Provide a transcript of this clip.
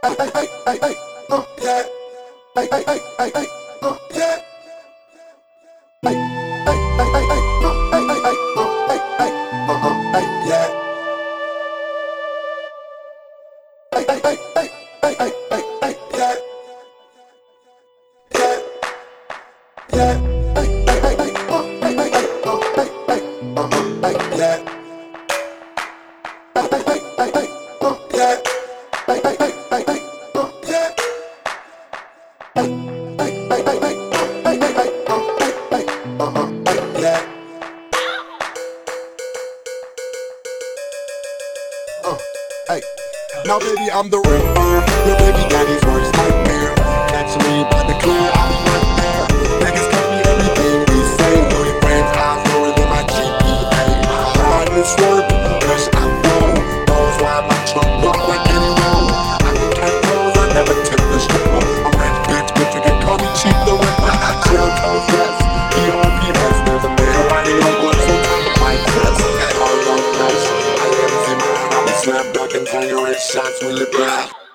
Hey, hey, hey, hey, hey, yeah. Hey, hey, hey, hey, hey, yeah. Hey, hey, hey, hey, hey, hey, hey, hey, hey, yeah. Hey, hey, hey, hey, hey, hey, hey, yeah. Yeah, yeah. Hey, hey, hey, hey, hey, hey, hey, yeah. Hey, hey, hey, hey, hey, yeah. Hey, hey, hey, hey, hey, yeah. Hey, hey, hey, hey, hey, yeah. Hey. Now baby, I'm the ripper, your baby daddy's worst nightmare. Catch me by the clear, I'll be right there. Niggas tell me everything we say. Loaded frames, eyes lower than my GPA. Hard this work, cause I'm wrong. Knows why my tongue look like any roll. I can count clothes, I never tip the stripper. I'm rich bitch, but you can call me cheap the ripper. Chill toes, yes, ERPS. There's a man riding on books on top of my chest. All on nice, I am Zimmer. Snap back and finger shots when you back.